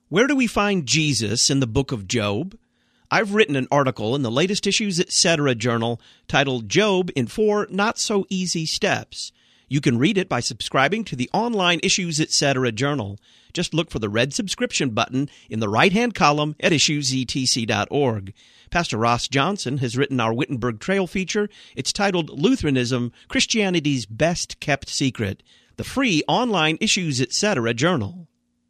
Where do we find Jesus in the book of Job? I've written an article in the latest Issues Etc. journal titled Job in 4 Not-So-Easy Steps. You can read it by subscribing to the online Issues Etc. journal. Just look for the red subscription button in the right-hand column at issuesetc.org. Pastor Ross Johnson has written our Wittenberg Trail feature. It's titled Lutheranism, Christianity's Best Kept Secret, the free online Issues Etc. journal.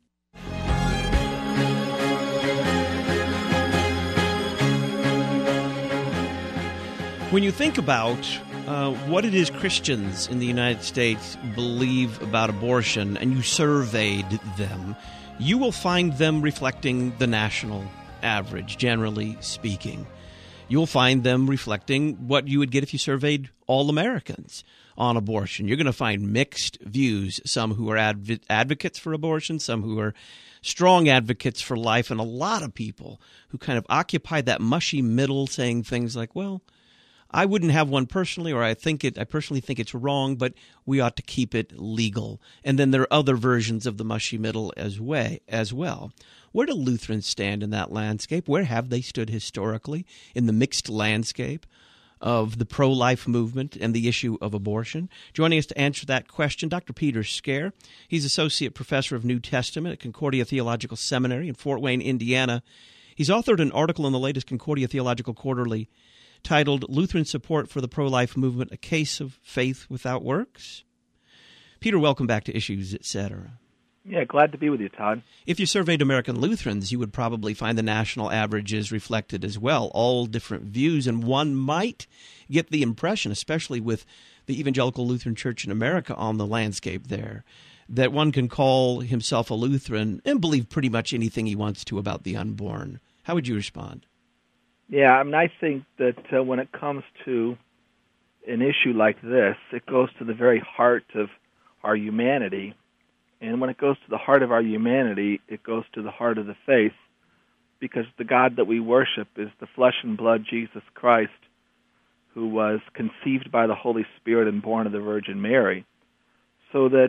When you think about what it is Christians in the United States believe about abortion, and you surveyed them, you will find them reflecting the national average, generally speaking. You'll find them reflecting what you would get if you surveyed all Americans on abortion. You're going to find mixed views, some who are advocates for abortion, some who are strong advocates for life, and a lot of people who kind of occupy that mushy middle, saying things like, well, I wouldn't have one personally, or I personally think it's wrong, but we ought to keep it legal. And then there are other versions of the mushy middle as well. Where do Lutherans stand in that landscape? Where have they stood historically in the mixed landscape of the pro-life movement and the issue of abortion? Joining us to answer that question, Dr. Peter Scaer. He's Associate Professor of New Testament at Concordia Theological Seminary in Fort Wayne, Indiana. He's authored an article in the latest Concordia Theological Quarterly titled Lutheran Support for the Pro-Life Movement, A Case of Faith Without Works. Peter, welcome back to Issues, Etc. Yeah, glad to be with you, Todd. If you surveyed American Lutherans, you would probably find the national averages reflected as well, all different views, and one might get the impression, especially with the Evangelical Lutheran Church in America on the landscape there, that one can call himself a Lutheran and believe pretty much anything he wants to about the unborn. How would you respond? Yeah, I mean, I think that when it comes to an issue like this, it goes to the very heart of our humanity. And when it goes to the heart of our humanity, it goes to the heart of the faith, because the God that we worship is the flesh and blood Jesus Christ, who was conceived by the Holy Spirit and born of the Virgin Mary. So that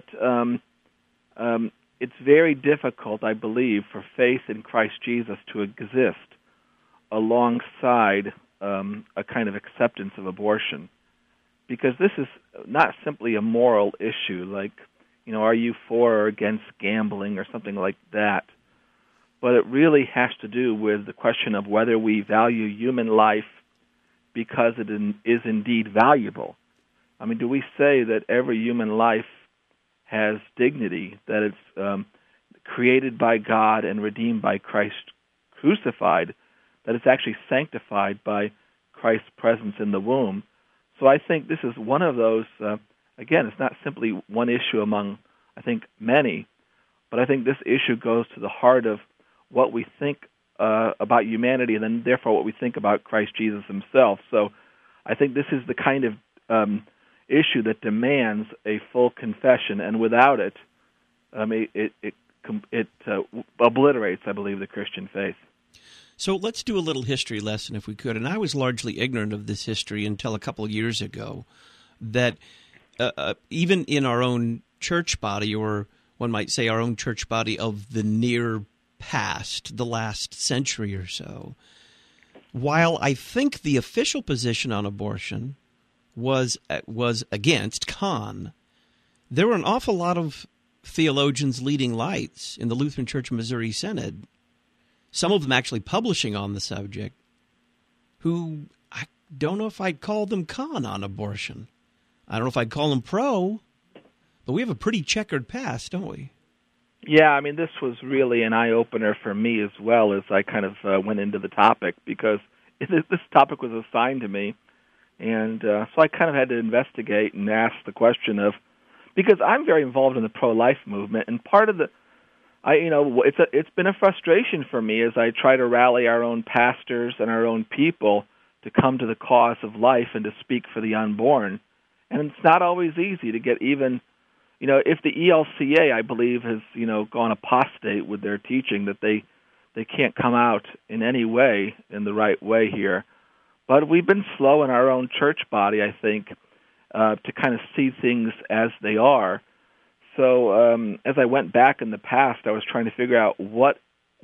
it's very difficult, I believe, for faith in Christ Jesus to exist alongside a kind of acceptance of abortion, because this is not simply a moral issue, like, are you for or against gambling or something like that, but it really has to do with the question of whether we value human life because it is indeed valuable. I mean, do we say that every human life has dignity, that it's created by God and redeemed by Christ crucified, that it's actually sanctified by Christ's presence in the womb? So I think this is one of those, again, it's not simply one issue among, I think, many, but I think this issue goes to the heart of what we think about humanity, and then therefore what we think about Christ Jesus himself. So I think this is the kind of issue that demands a full confession, and without it, it obliterates, I believe, the Christian faith. So let's do a little history lesson, if we could. And I was largely ignorant of this history until a couple of years ago, that even in our own church body, or one might say our own church body of the near past, the last century or so, while I think the official position on abortion was against Kahn, there were an awful lot of theologians leading lights in the Lutheran Church of Missouri Synod, some of them actually publishing on the subject, who I don't know if I'd call them con on abortion. I don't know if I'd call them pro, but we have a pretty checkered past, don't we? Yeah, I mean, this was really an eye-opener for me as well as I kind of went into the topic, because this topic was assigned to me, and so I kind of had to investigate and ask the question of, because I'm very involved in the pro-life movement, and part of the it's been a frustration for me as I try to rally our own pastors and our own people to come to the cause of life and to speak for the unborn. And it's not always easy to get even, if the ELCA, I believe, has, gone apostate with their teaching that they can't come out in any way in the right way here. But we've been slow in our own church body, I think, to kind of see things as they are. So as I went back in the past, I was trying to figure out what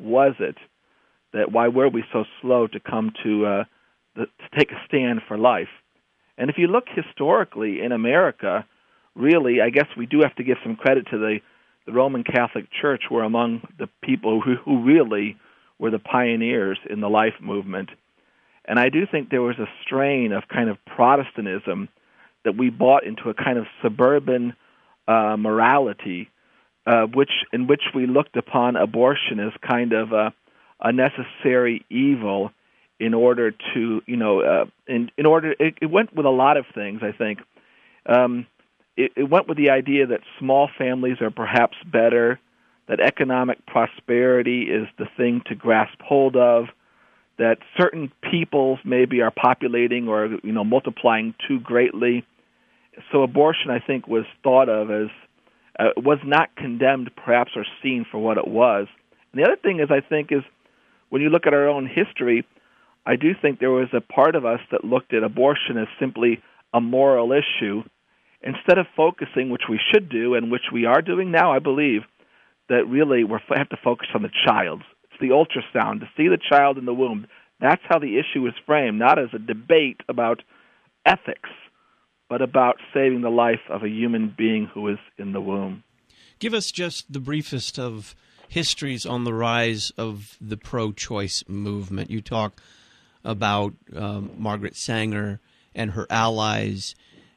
was it that why were we so slow to come to take a stand for life? And if you look historically in America, really, I guess we do have to give some credit to the Roman Catholic Church, were among the people who really were the pioneers in the life movement. And I do think there was a strain of kind of Protestantism that we bought into a kind of suburban morality, in which we looked upon abortion as kind of a necessary evil in order to, it went with a lot of things, I think. It went with the idea that small families are perhaps better, that economic prosperity is the thing to grasp hold of, that certain peoples maybe are populating or multiplying too greatly. So abortion, I think, was thought of as was not condemned, perhaps, or seen for what it was. And the other thing is, I think, is when you look at our own history, I do think there was a part of us that looked at abortion as simply a moral issue, instead of focusing, which we should do, and which we are doing now, I believe, that really we have to focus on the child. It's the ultrasound, to see the child in the womb. That's how the issue is framed, not as a debate about ethics, but about saving the life of a human being who is in the womb. Give us just the briefest of histories on the rise of the pro-choice movement. You talk about Margaret Sanger and her allies,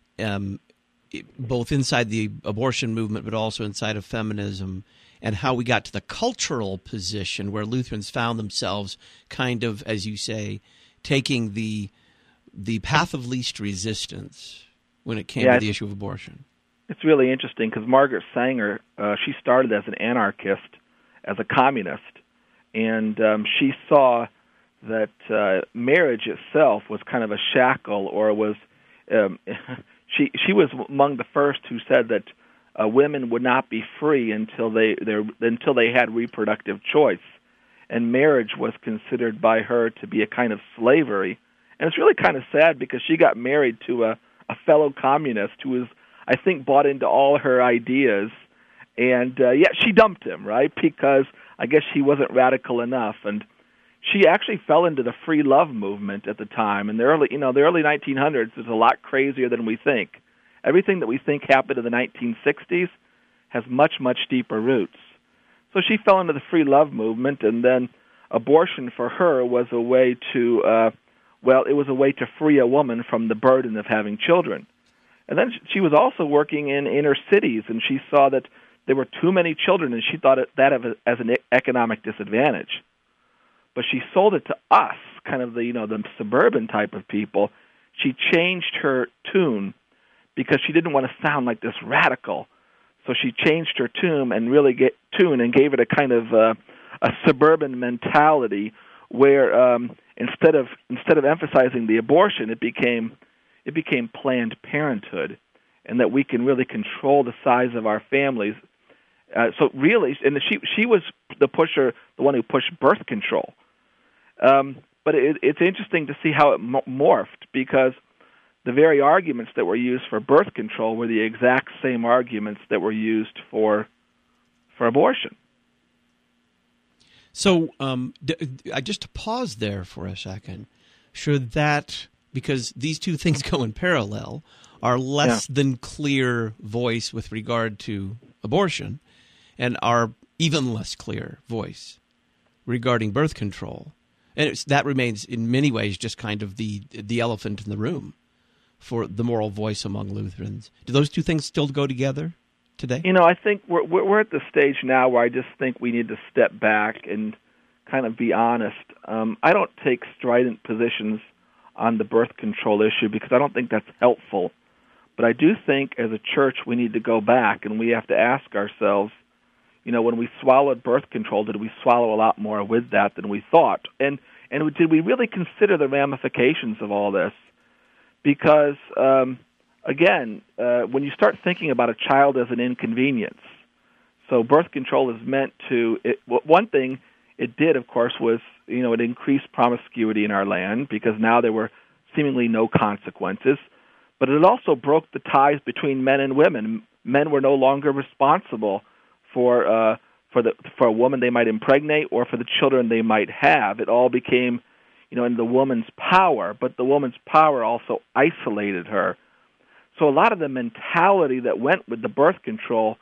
both inside the abortion movement but also inside of feminism, and how we got to the cultural position where Lutherans found themselves kind of, as you say, taking the path of least resistance when it came to the issue of abortion. It's really interesting because Margaret Sanger, she started as an anarchist, as a communist, and she saw that marriage itself was kind of a shackle, or was she was among the first who said that women would not be free until they had reproductive choice, and marriage was considered by her to be a kind of slavery. And it's really kind of sad because she got married to a fellow communist who was, I think, bought into all her ideas, and yet she dumped him, right? Because I guess he wasn't radical enough, and she actually fell into the free love movement at the time. And the early 1900s is a lot crazier than we think. Everything that we think happened in the 1960s has much, much deeper roots. So she fell into the free love movement, and then abortion for her was a way to, it was a way to free a woman from the burden of having children. And then she was also working in inner cities, and she saw that there were too many children, and she thought that as an economic disadvantage. But she sold it to us, kind of the suburban type of people. She changed her tune because she didn't want to sound like this radical. So she changed her tune and gave it a kind of a suburban mentality where instead of emphasizing the abortion, it became Planned Parenthood, and that we can really control the size of our families. So really, and she was the one who pushed birth control. But it's interesting to see how it morphed, because the very arguments that were used for birth control were the exact same arguments that were used for abortion. So just to pause there for a second, should that, because these two things go in parallel, our less than clear voice with regard to abortion and our even less clear voice regarding birth control, and that remains in many ways just kind of the elephant in the room for the moral voice among Lutherans. Do those two things still go together today? I think we're at the stage now where I just think we need to step back and kind of be honest. I don't take strident positions on the birth control issue because I don't think that's helpful. But I do think as a church we need to go back and we have to ask ourselves, when we swallowed birth control, did we swallow a lot more with that than we thought? And did we really consider the ramifications of all this? Because, again, when you start thinking about a child as an inconvenience, so birth control is meant to, one thing it did, of course, was, it increased promiscuity in our land because now there were seemingly no consequences. But it also broke the ties between men and women. Men were no longer responsible for for a woman they might impregnate or for the children they might have. It all became, in the woman's power, but the woman's power also isolated her. So a lot of the mentality that went with the birth control,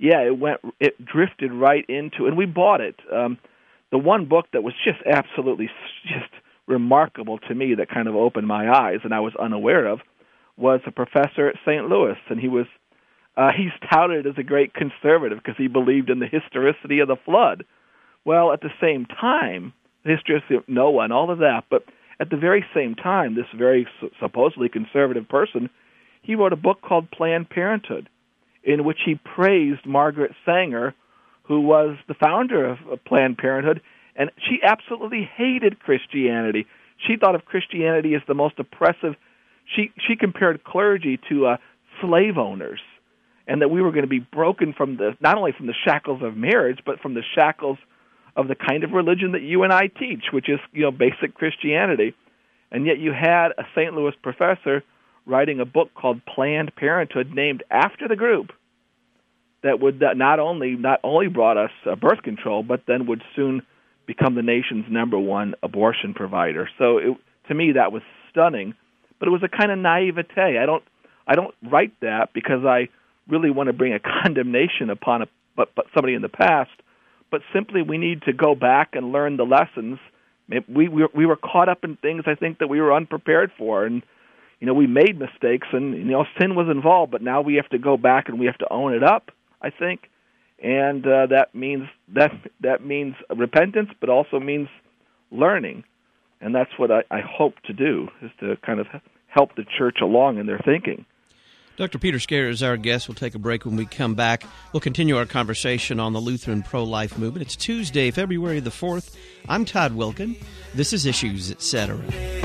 it drifted right into, and we bought it. The one book that was just absolutely just remarkable to me that kind of opened my eyes and I was unaware of was a professor at St. Louis, and he's touted as a great conservative because he believed in the historicity of the flood. Well, at the same time, the historicity of Noah and all of that, but at the very same time, this very supposedly conservative person, he wrote a book called Planned Parenthood, in which he praised Margaret Sanger, who was the founder of Planned Parenthood, and she absolutely hated Christianity. She thought of Christianity as the most oppressive. She compared clergy to slave owners, and that we were going to be broken from not only from the shackles of marriage, but from the shackles of the kind of religion that you and I teach, which is basic Christianity. And yet you had a St. Louis professor writing a book called Planned Parenthood, named after the group that would not only brought us birth control, but then would soon become the nation's #1 abortion provider. So to me that was stunning, but it was a kind of naivete. I don't write that because I really want to bring a condemnation upon but somebody in the past, but simply we need to go back and learn the lessons. We were caught up in things I think that we were unprepared for, and we made mistakes, and sin was involved, but now we have to go back and we have to own it up, I think, and that means repentance, but also means learning, and that's what I hope to do, is to kind of help the church along in their thinking. Dr. Peter Scaer is our guest. We'll take a break. When we come back, we'll continue our conversation on the Lutheran pro-life movement. It's Tuesday, February the 4th. I'm Todd Wilkin. This is Issues, Etc.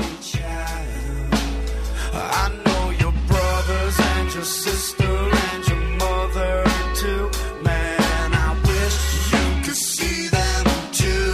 I know your brothers and your sister and your mother too. Man, I wish you could see them too.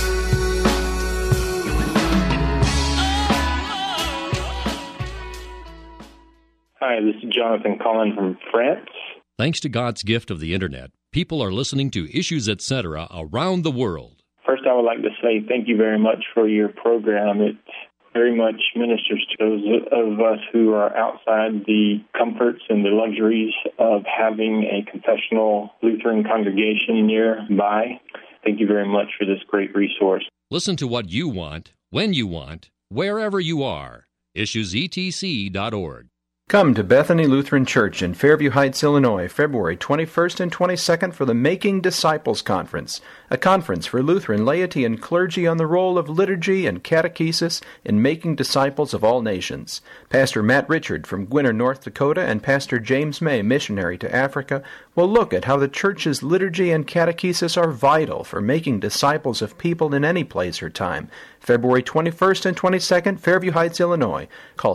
Hi, this is Jonathan calling from France. Thanks to God's gift of the Internet, people are listening to Issues, Etc. around the world. First, I would like to say thank you very much for your program. It very much ministers to those of us who are outside the comforts and the luxuries of having a confessional Lutheran congregation nearby. Thank you very much for this great resource. Listen to what you want, when you want, wherever you are. IssuesETC.org. Come to Bethany Lutheran Church in Fairview Heights, Illinois, February 21st and 22nd for the Making Disciples Conference, a conference for Lutheran laity and clergy on the role of liturgy and catechesis in making disciples of all nations. Pastor Matt Richard from Gwinner, North Dakota, and Pastor James May, missionary to Africa, will look at how the church's liturgy and catechesis are vital for making disciples of people in any place or time. February 21st and 22nd, Fairview Heights, Illinois. Call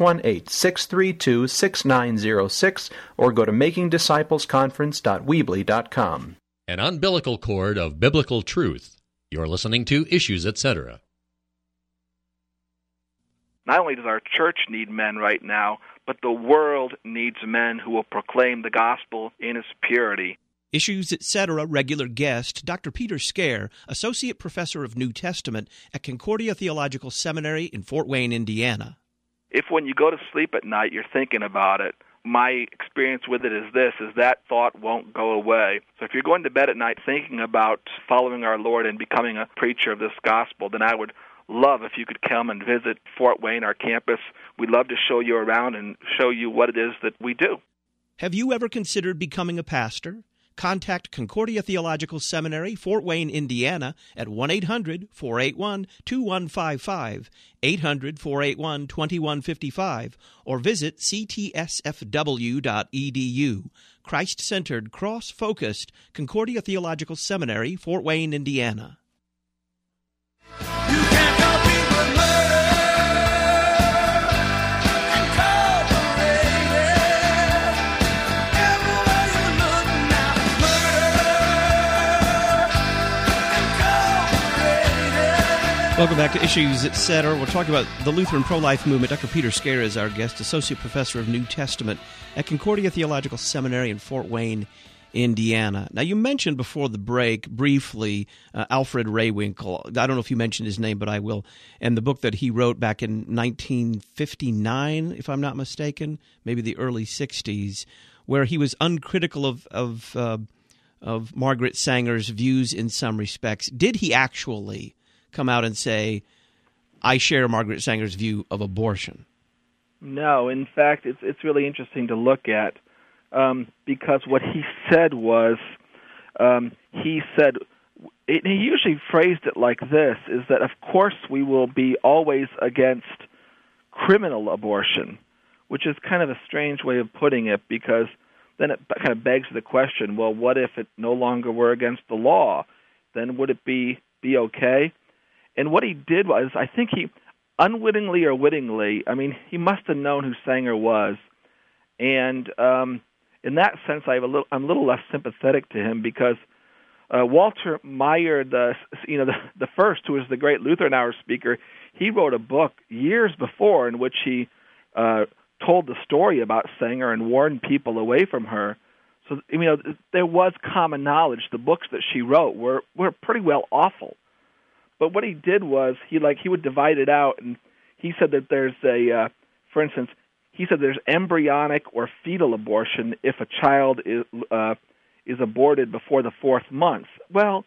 618-632-6906 or go to makingdisciplesconference.weebly.com. An umbilical cord of biblical truth. You're listening to Issues, Etc. Not only does our church need men right now, but the world needs men who will proclaim the gospel in its purity. Issues, Etc. regular guest, Dr. Peter Scaer, Associate Professor of New Testament at Concordia Theological Seminary in Fort Wayne, Indiana. If when you go to sleep at night you're thinking about it, my experience with it is that thought won't go away. So if you're going to bed at night thinking about following our Lord and becoming a preacher of this gospel, then I would love if you could come and visit Fort Wayne, our campus. We'd love to show you around and show you what it is that we do. Have you ever considered becoming a pastor? Contact Concordia Theological Seminary, Fort Wayne, Indiana, at 1-800-481-2155, 800-481-2155, or visit ctsfw.edu. Christ-centered, cross-focused Concordia Theological Seminary, Fort Wayne, Indiana. You can't help people murder and cooperating. Everywhere you look now, murder and cooperating. Welcome back to Issues, Etc. We're talking about the Lutheran pro-life movement. Dr. Peter Scaer is our guest, Associate Professor of New Testament at Concordia Theological Seminary in Fort Wayne, Indiana. Now, you mentioned before the break briefly Alfred Rehwinkel. I don't know if you mentioned his name, but I will. And the book that he wrote back in 1959, if I'm not mistaken, maybe the early 60s, where he was uncritical of Margaret Sanger's views in some respects. Did he actually come out and say, I share Margaret Sanger's view of abortion? No. In fact, it's really interesting to look at because what he said was, he usually phrased it like this, is that of course we will be always against criminal abortion, which is kind of a strange way of putting it, because then it kind of begs the question, well, what if it no longer were against the law? Then would it be okay? And what he did was, I think he, unwittingly or wittingly, I mean, he must have known who Sanger was. And in that sense, I'm a little less sympathetic to him, because Walter Maier, the first, who was the great Lutheran Hour speaker, he wrote a book years before in which he told the story about Sanger and warned people away from her. So, there was common knowledge. The books that she wrote were pretty well awful. But what he did was he would divide it out, and he said that there's for instance, he said there's embryonic or fetal abortion if a child is aborted before the 4th month. Well,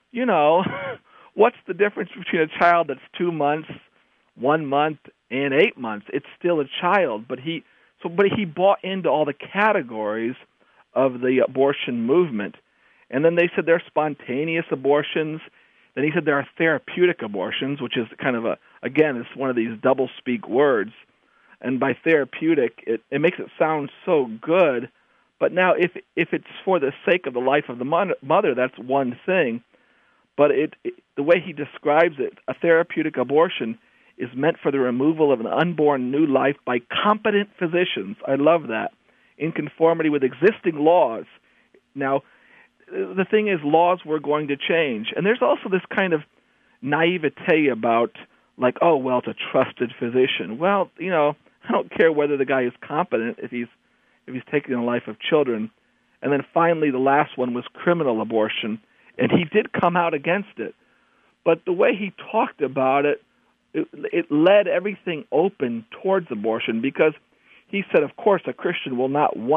what's the difference between a child that's 2 months, 1 month, and 8 months? It's still a child, but he bought into all the categories of the abortion movement. And then they said there are spontaneous abortions. Then he said there are therapeutic abortions, which is kind of it's one of these double-speak words. And by therapeutic, it makes it sound so good. But now if it's for the sake of the life of the mother, that's one thing. But the way he describes it, a therapeutic abortion is meant for the removal of an unborn new life by competent physicians. I love that. In conformity with existing laws. Now, the thing is, laws were going to change. And there's also this kind of naivete about, like, oh, well, it's a trusted physician. Well, I don't care whether the guy is competent if he's taking the life of children. And then finally, the last one was criminal abortion. And he did come out against it. But the way he talked about it, it led everything open towards abortion, because he said, of course, a Christian would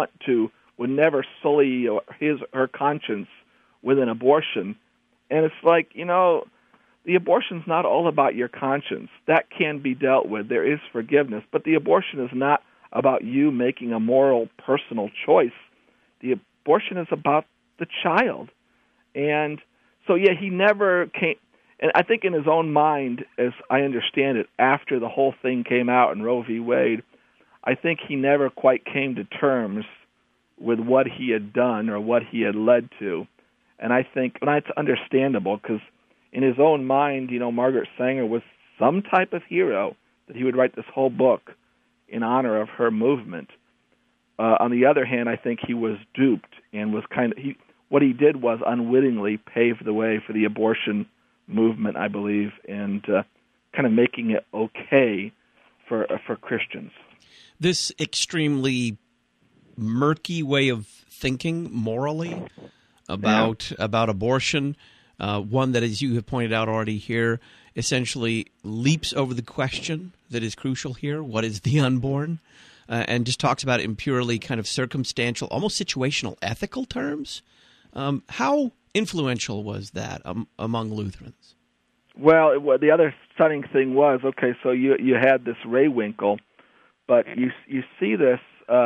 never sully his or her conscience with an abortion. And it's like, the abortion's not all about your conscience. That can be dealt with. There is forgiveness. But the abortion is not about you making a moral, personal choice. The abortion is about the child. And so, he never came. And I think in his own mind, as I understand it, after the whole thing came out in Roe v. Wade, I think he never quite came to terms with what he had done or what he had led to. And I think that's understandable, because in his own mind, Margaret Sanger was some type of hero, that he would write this whole book in honor of her movement. On the other hand, I think he was duped and was what he did was unwittingly pave the way for the abortion movement, I believe, and kind of making it okay for Christians. This extremely murky way of thinking morally about abortion, one that, as you have pointed out already here, essentially leaps over the question that is crucial here: what is the unborn? And just talks about it in purely kind of circumstantial, almost situational, ethical terms. How influential was that among Lutherans? Well, the other stunning thing was, okay, so you had this Rehwinkel, but you see this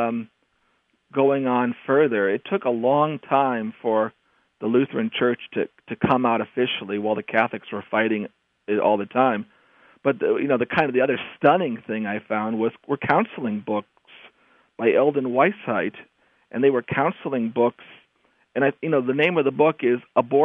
going on further. It took a long time for the Lutheran Church to come out officially, while the Catholics were fighting it all the time. But the other stunning thing I found were counseling books by Eldon Weishaupt, and they were counseling books. And the name of the book is Abortion ?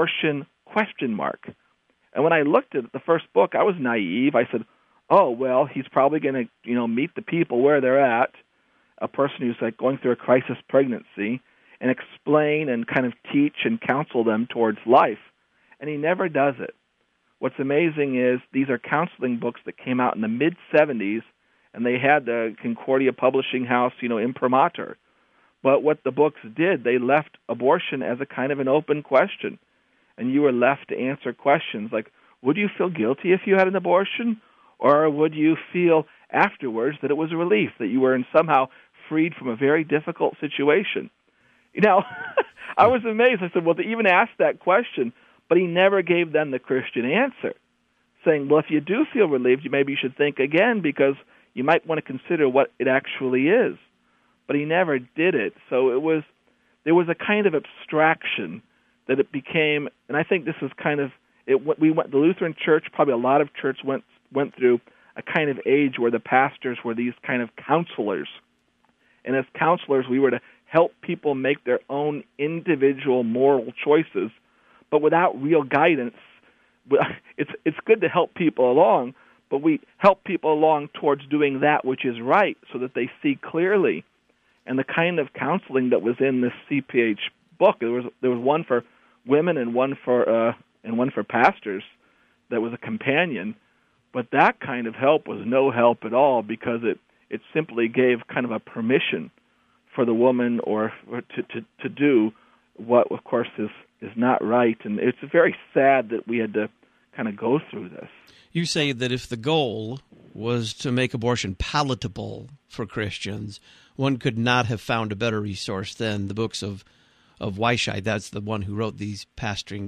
And when I looked at the first book, I was naive. I said, oh, well, he's probably going to meet the people where they're at, a person who's like going through a crisis pregnancy, and explain and kind of teach and counsel them towards life. And he never does it. What's amazing is these are counseling books that came out in the mid-'70s, and they had the Concordia Publishing House, imprimatur. But what the books did, they left abortion as a kind of an open question. And you were left to answer questions like, would you feel guilty if you had an abortion? Or would you feel afterwards that it was a relief, that you were somehow freed from a very difficult situation? You know, I was amazed. I said, well, they even asked that question, but he never gave them the Christian answer, saying, well, if you do feel relieved, maybe you should think again because you might want to consider what it actually is. But he never did it. So there was a kind of abstraction that it became, and I think this is kind of, the Lutheran Church, probably a lot of churches went through a kind of age where the pastors were these kind of counselors. And as counselors, we were to help people make their own individual moral choices, but without real guidance. It's good to help people along, but we help people along towards doing that which is right so that they see clearly. And the kind of counseling that was in this CPH book, there was one for women and one for pastors that was a companion, but that kind of help was no help at all because it simply gave kind of a permission for the woman or to do what, of course, is not right. And it's very sad that we had to kind of go through this. You say that if the goal was to make abortion palatable for Christians, one could not have found a better resource than the books of Weichheit. That's the one who wrote these pastor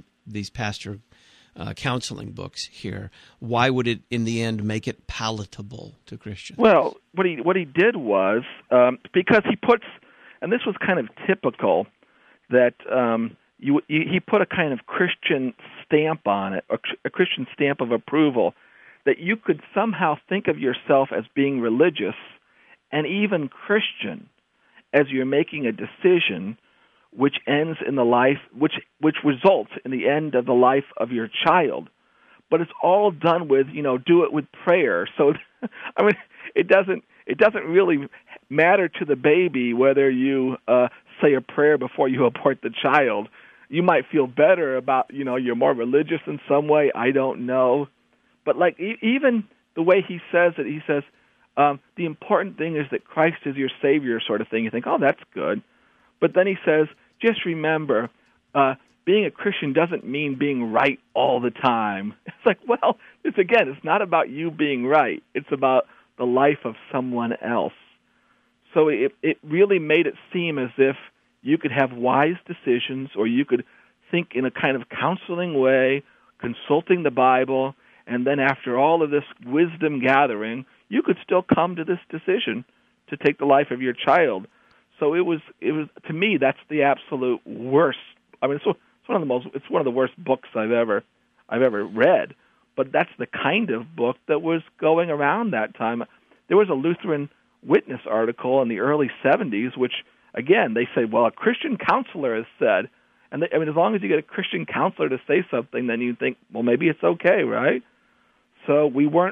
counseling books here. Why would it, in the end, make it palatable to Christians? Well, what he did was, because he puts, and this was kind of typical, that he put a kind of Christian stamp on it, a Christian stamp of approval, that you could somehow think of yourself as being religious and even Christian as you're making a decision which ends in the life, which results in the end of the life of your child. But it's all done with, do it with prayer. So, I mean, it doesn't really matter to the baby whether you say a prayer before you abort the child. You might feel better about, you're more religious in some way. I don't know. But like even the way he says it, he says, the important thing is that Christ is your Savior sort of thing. You think, oh, that's good. But then he says, just remember, being a Christian doesn't mean being right all the time. It's like, well, it's not about you being right. It's about the life of someone else. So it really made it seem as if you could have wise decisions, or you could think in a kind of counseling way, consulting the Bible, and then after all of this wisdom gathering, you could still come to this decision to take the life of your child. So it was to me, that's the absolute worst. I mean, it's one of the worst books I've ever read. But that's the kind of book that was going around that time. There was a Lutheran Witness article in the early 70s, which again they say, well, a Christian counselor has said, and as long as you get a Christian counselor to say something, then you think, well, maybe it's okay, right? So we weren't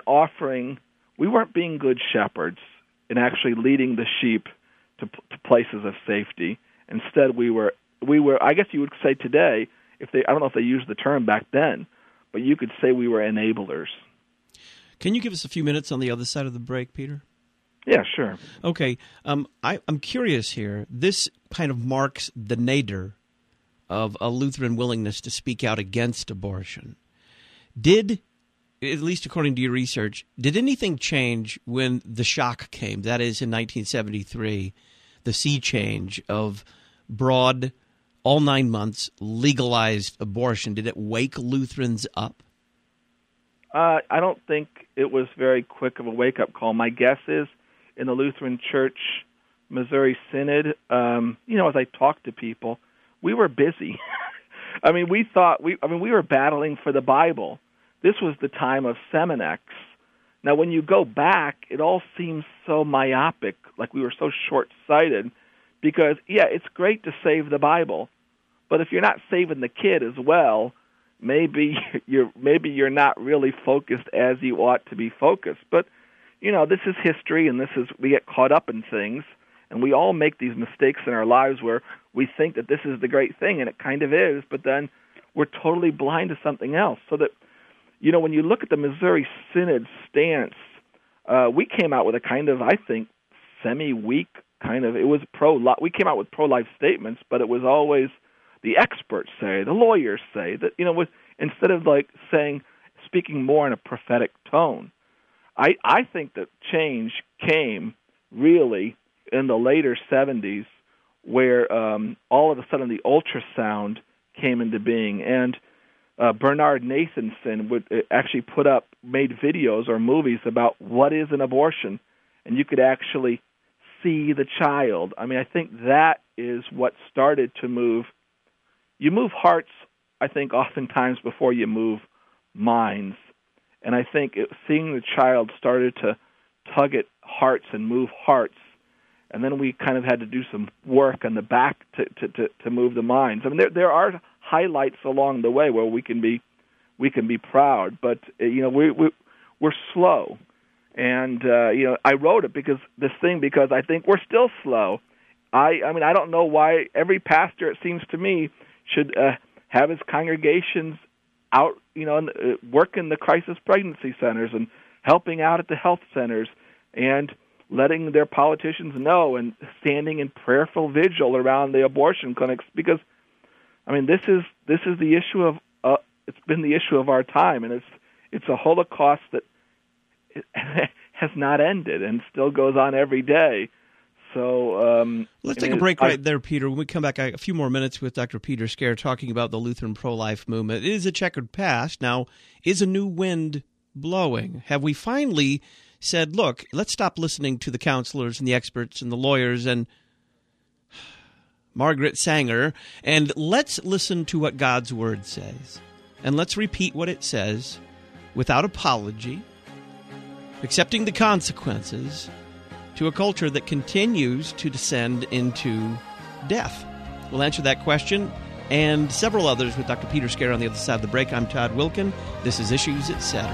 being good shepherds in actually leading the sheep to places of safety. Instead, we were. I guess you would say today, I don't know if they used the term back then, but you could say we were enablers. Can you give us a few minutes on the other side of the break, Peter? Yeah, sure. Okay. I'm curious here. This kind of marks the nadir of a Lutheran willingness to speak out against abortion. Did, at least according to your research, did anything change when the shock came? That is, in 1973, the sea change of broad, all 9 months, legalized abortion. Did it wake Lutherans up? I don't think it was very quick of a wake-up call. My guess is in the Lutheran Church Missouri Synod, as I talked to people, we were busy. I mean, we were battling for the Bible. This was the time of Seminex. Now, when you go back, it all seems so myopic, like we were so short-sighted, because, it's great to save the Bible, but if you're not saving the kid as well, maybe you're not really focused as you ought to be focused. But, this is history, and we get caught up in things, and we all make these mistakes in our lives where we think that this is the great thing, and it kind of is, but then we're totally blind to something else. So that, when you look at the Missouri Synod stance, we came out with a kind of, I think, semi-weak kind of. It was we came out with pro-life statements, but it was always the experts say, the lawyers say that, instead of speaking more in a prophetic tone. I think that change came really in the later 70s, where all of a sudden the ultrasound came into being, and Bernard Nathanson would actually made videos or movies about what is an abortion, and you could actually see the child. I mean, I think that is what started to move. You move hearts, I think, oftentimes before you move minds. And I think seeing the child started to tug at hearts and move hearts. And then we kind of had to do some work on the back to move the minds. I mean, there are highlights along the way where we can be proud, but we're slow. And I wrote it because I think we're still slow. I mean, I don't know why every pastor, it seems to me, should have his congregations out, work in the crisis pregnancy centers and helping out at the health centers and letting their politicians know and standing in prayerful vigil around the abortion clinics, because, I mean, this is the issue of it's been the issue of our time, and it's a Holocaust that has not ended and still goes on every day. So let's take a break right there, Peter. When we come back, a few more minutes with Dr. Peter Scaer talking about the Lutheran pro-life movement. It is a checkered past. Now, is a new wind blowing? Have we finally said, look, let's stop listening to the counselors and the experts and the lawyers and Margaret Sanger, and let's listen to what God's Word says. And let's repeat what it says without apology, accepting the consequences, to a culture that continues to descend into death? We'll answer that question and several others with Dr. Peter Scaer on the other side of the break. I'm Todd Wilken. This is Issues, Etc.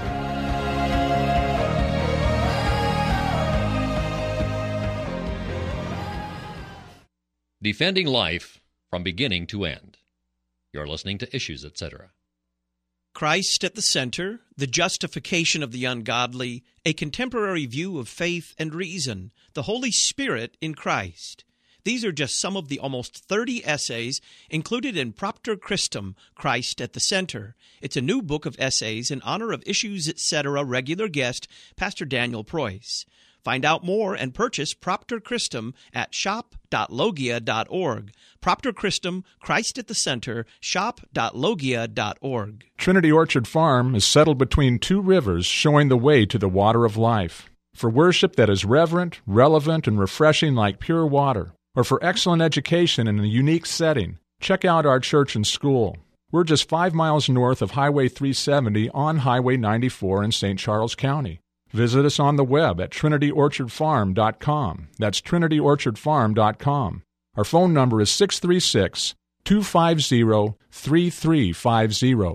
Defending life from beginning to end. You're listening to Issues, Etc. Christ at the center, the justification of the ungodly, a contemporary view of faith and reason, the Holy Spirit in Christ. These are just some of the almost 30 essays included in Propter Christum, Christ at the Center. It's a new book of essays in honor of Issues, Etc. regular guest, Pastor Daniel Preuss. Find out more and purchase Propter Christum at shop.logia.org. Propter Christum, Christ at the Center, shop.logia.org. Trinity Orchard Farm is settled between two rivers, showing the way to the water of life. For worship that is reverent, relevant, and refreshing like pure water, or for excellent education in a unique setting, check out our church and school. We're just 5 miles north of Highway 370 on Highway 94 in St. Charles County. Visit us on the web at trinityorchardfarm.com. That's trinityorchardfarm.com. Our phone number is 636-250-3350.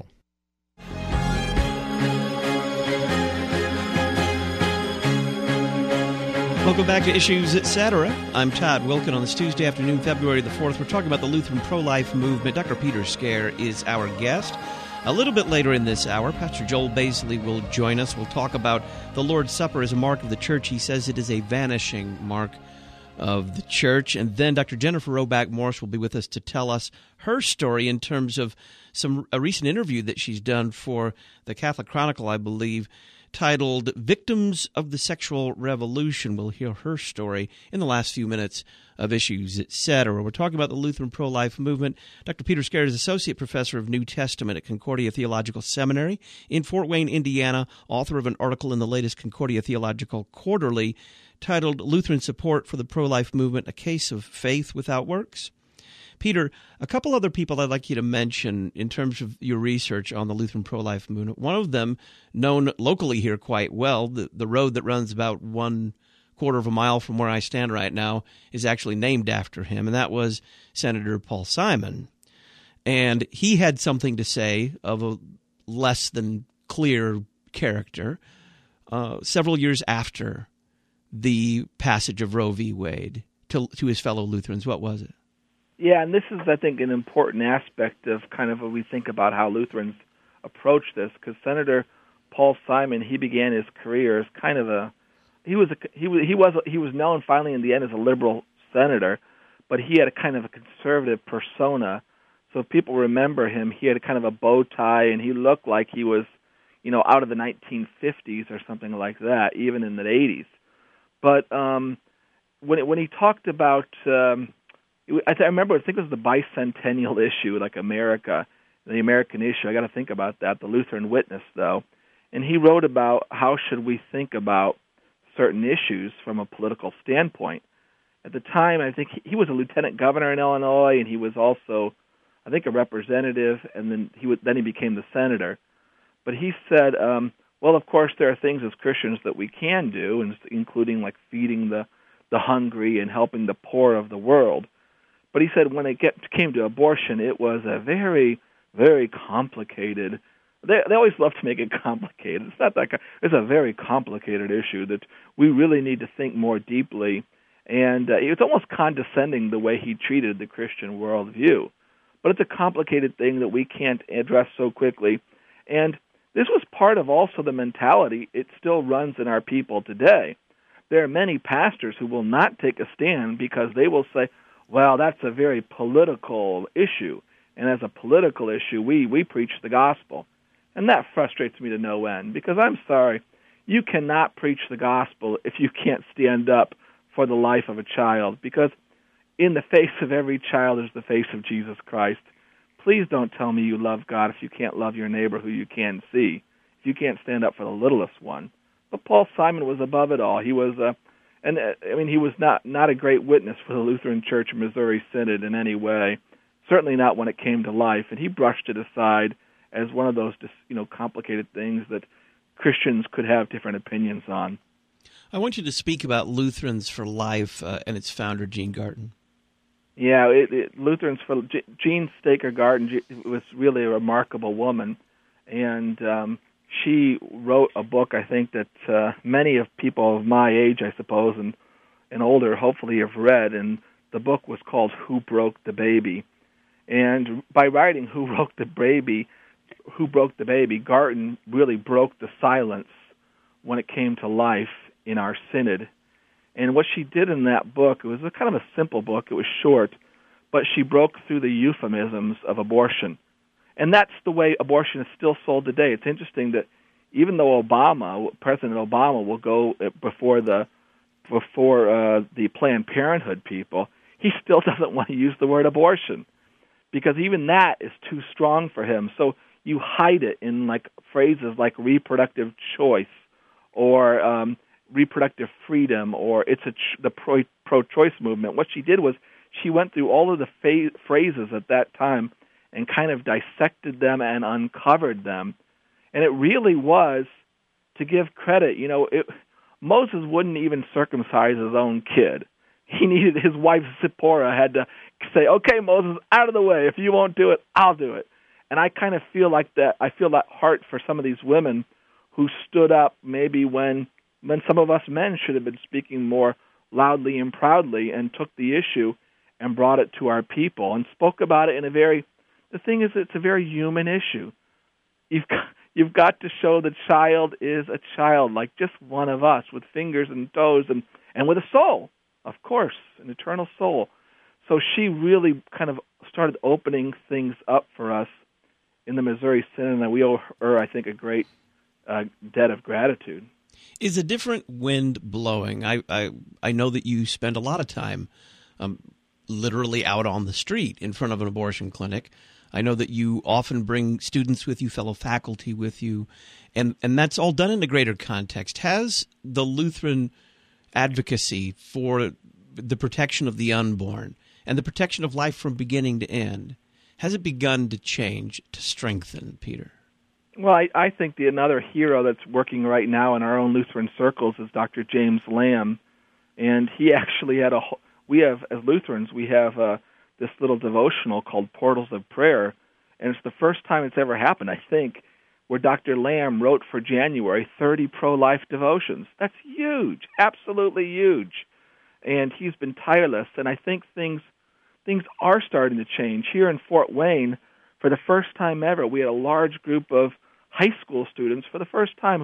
Welcome back to Issues, Etc. I'm Todd Wilken. On this Tuesday afternoon, February the 4th, we're talking about the Lutheran pro-life movement. Dr. Peter Scaer is our guest. A little bit later in this hour, Pastor Joel Baisley will join us. We'll talk about the Lord's Supper as a mark of the church. He says it is a vanishing mark of the church. And then Dr. Jennifer Roback Morse will be with us to tell us her story in terms of a recent interview that she's done for the Catholic Chronicle, I believe, titled Victims of the Sexual Revolution. We'll hear her story in the last few minutes of Issues, Etc. We're talking about the Lutheran pro-life movement. Dr. Peter Scaer is Associate Professor of New Testament at Concordia Theological Seminary in Fort Wayne, Indiana, author of an article in the latest Concordia Theological Quarterly titled Lutheran Support for the Pro-Life Movement, A Case of Faith Without Works. Peter, a couple other people I'd like you to mention in terms of your research on the Lutheran pro-life movement. One of them, known locally here quite well, the road that runs about 1/4 of a mile from where I stand right now, is actually named after him, and that was Senator Paul Simon. And he had something to say of a less than clear character several years after the passage of Roe v. Wade to his fellow Lutherans. What was it? Yeah, and this is, I think, an important aspect of kind of when we think about how Lutherans approach this, because Senator Paul Simon, he began his career as kind of a was known finally in the end as a liberal senator, but he had a kind of a conservative persona. So if people remember him, he had a kind of a bow tie, and he looked like he was, out of the 1950s or something like that, even in the 80s. But when he talked about, I remember, I think it was the bicentennial issue, like America, the American issue. I got to think about that. The Lutheran Witness, though, and he wrote about how should we think about certain issues from a political standpoint. At the time, I think he was a lieutenant governor in Illinois, and he was also, I think, a representative, and then he became the senator. But he said, well, of course, there are things as Christians that we can do, including like feeding the hungry and helping the poor of the world. But he said when it came to abortion, it was a very, very complicated. They always love to make it complicated. It's not that. It's a very complicated issue that we really need to think more deeply. And it's almost condescending the way he treated the Christian worldview. But it's a complicated thing that we can't address so quickly. And this was part of also the mentality. It still runs in our people today. There are many pastors who will not take a stand because they will say, well, that's a very political issue. And as a political issue, we preach the gospel. And that frustrates me to no end because I'm sorry, you cannot preach the gospel if you can't stand up for the life of a child, because in the face of every child is the face of Jesus Christ. Please don't tell me you love God if you can't love your neighbor who you can see, if you can't stand up for the littlest one. But Paul Simon was above it all. He was, he was not a great witness for the Lutheran Church Missouri Synod in any way, certainly not when it came to life, and he brushed it aside as one of those, complicated things that Christians could have different opinions on. I want you to speak about Lutherans for Life and its founder, Jean Garten. Yeah, Lutherans for Jean Staker Garten was really a remarkable woman, and she wrote a book I think that many of people of my age, I suppose, and older hopefully have read, and the book was called Who Broke the Baby? And by writing Who Broke the Baby, Garten really broke the silence when it came to life in our synod. And what she did in that book, it was a kind of a simple book, it was short, but she broke through the euphemisms of abortion. And that's the way abortion is still sold today. It's interesting that even though President Obama will go before the Planned Parenthood people, he still doesn't want to use the word abortion because even that is too strong for him. So you hide it in like phrases like reproductive choice or reproductive freedom, or the pro-choice movement. What she did was she went through all of the phrases at that time and kind of dissected them and uncovered them. And it really was, to give credit, Moses wouldn't even circumcise his own kid. He needed his wife Zipporah had to say, okay, Moses, out of the way. If you won't do it, I'll do it. And I kind of feel like that. I feel that heart for some of these women who stood up maybe when some of us men should have been speaking more loudly and proudly and took the issue and brought it to our people and spoke about it in the thing is, it's a very human issue. You've got to show the child is a child, like just one of us, with fingers and toes and with a soul, of course, an eternal soul. So she really kind of started opening things up for us in the Missouri Synod, and we owe her, I think, a great debt of gratitude. Is a different wind blowing? I know that you spend a lot of time literally out on the street in front of an abortion clinic. I know that you often bring students with you, fellow faculty with you, and that's all done in a greater context. Has the Lutheran advocacy for the protection of the unborn and the protection of life from beginning to end, has it begun to change, to strengthen, Peter? Well, I think another hero that's working right now in our own Lutheran circles is Dr. James Lamb, and he actually had as Lutherans, we have this little devotional called Portals of Prayer, and it's the first time it's ever happened, I think, where Dr. Lamb wrote for January 30 pro-life devotions. That's huge, absolutely huge, and he's been tireless, and I think things are starting to change. Here in Fort Wayne, for the first time ever, we had a large group of high school students for the first time who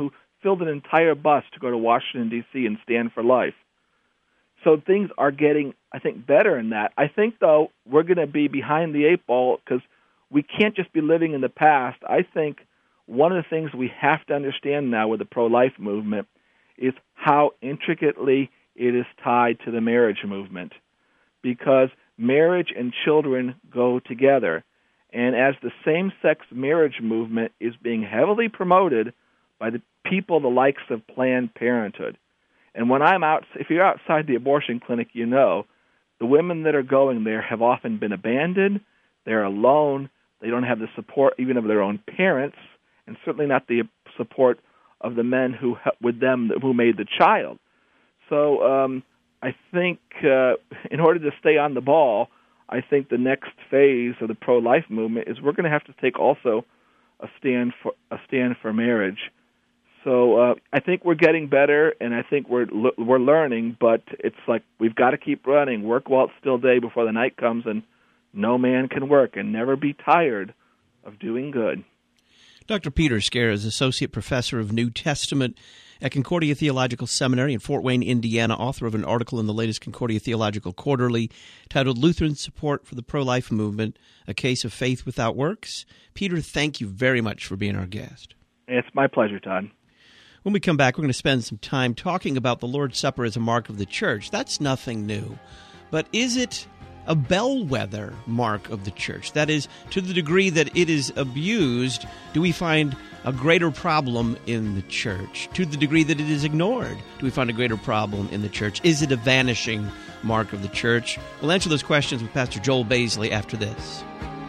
filled an entire bus to go to Washington, D.C. and Stand for Life. So things are getting, I think, better in that. I think, though, we're going to be behind the eight ball because we can't just be living in the past. I think one of the things we have to understand now with the pro-life movement is how intricately it is tied to the marriage movement, because marriage and children go together. And as the same-sex marriage movement is being heavily promoted by the people the likes of Planned Parenthood, and when I'm out, if you're outside the abortion clinic, you know the women that are going there have often been abandoned. They're alone. They don't have the support even of their own parents, and certainly not the support of the men who made the child. So I think in order to stay on the ball, I think the next phase of the pro-life movement is we're going to have to take also a stand for marriage. So I think we're getting better, and I think we're learning, but it's like we've got to keep running, work while it's still day before the night comes, and no man can work, and never be tired of doing good. Dr. Peter Scaer is Associate Professor of New Testament at Concordia Theological Seminary in Fort Wayne, Indiana, author of an article in the latest Concordia Theological Quarterly titled Lutheran Support for the Pro-Life Movement, A Case of Faith Without Works. Peter, thank you very much for being our guest. It's my pleasure, Todd. When we come back, we're going to spend some time talking about the Lord's Supper as a mark of the church. That's nothing new. But is it a bellwether mark of the church? That is, to the degree that it is abused, do we find a greater problem in the church? To the degree that it is ignored, do we find a greater problem in the church? Is it a vanishing mark of the church? We'll answer those questions with Pastor Joel Baisley after this.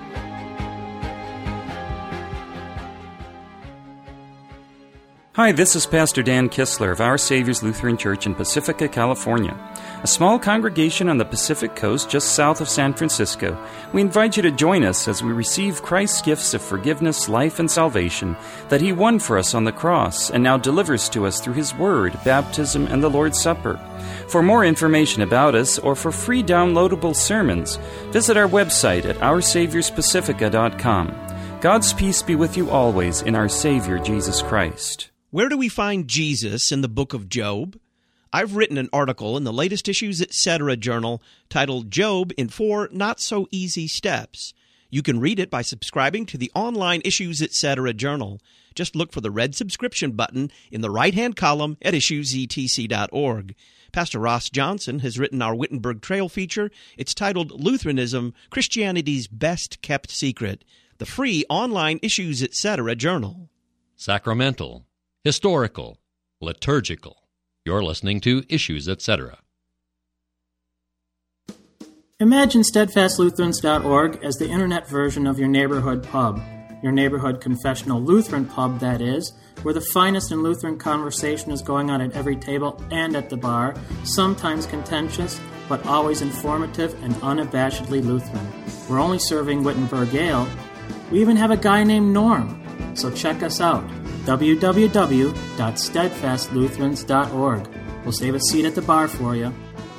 Hi, this is Pastor Dan Kistler of Our Savior's Lutheran Church in Pacifica, California, a small congregation on the Pacific Coast just south of San Francisco. We invite you to join us as we receive Christ's gifts of forgiveness, life, and salvation that He won for us on the cross and now delivers to us through His Word, baptism, and the Lord's Supper. For more information about us or for free downloadable sermons, visit our website at oursaviorspacifica.com. God's peace be with you always in our Savior, Jesus Christ. Where do we find Jesus in the book of Job? I've written an article in the latest Issues Etc. journal titled Job in 4 Not-So-Easy Steps. You can read it by subscribing to the online Issues Etc. journal. Just look for the red subscription button in the right-hand column at issuesetc.org. Pastor Ross Johnson has written our Wittenberg Trail feature. It's titled Lutheranism, Christianity's Best Kept Secret, the free online Issues Etc. journal. Sacramental, historical, liturgical. You're listening to Issues Etc. Imagine SteadfastLutherans.org as the internet version of your neighborhood pub. Your neighborhood confessional Lutheran pub, that is, where the finest in Lutheran conversation is going on at every table and at the bar, sometimes contentious, but always informative and unabashedly Lutheran. We're only serving Wittenberg Ale. We even have a guy named Norm. So check us out, www.steadfastlutherans.org. We'll save a seat at the bar for you.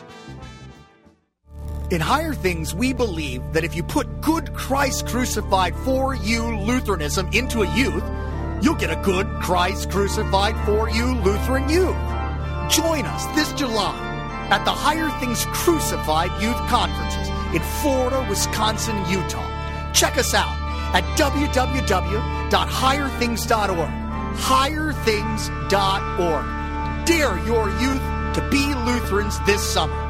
In Higher Things, we believe that if you put good Christ crucified for you Lutheranism into a youth, you'll get a good Christ crucified for you Lutheran youth. Join us this July at the Higher Things Crucified Youth Conferences in Florida, Wisconsin, Utah. Check us out at www.higherthings.org. Higherthings.org. Dare your youth to be Lutherans this summer.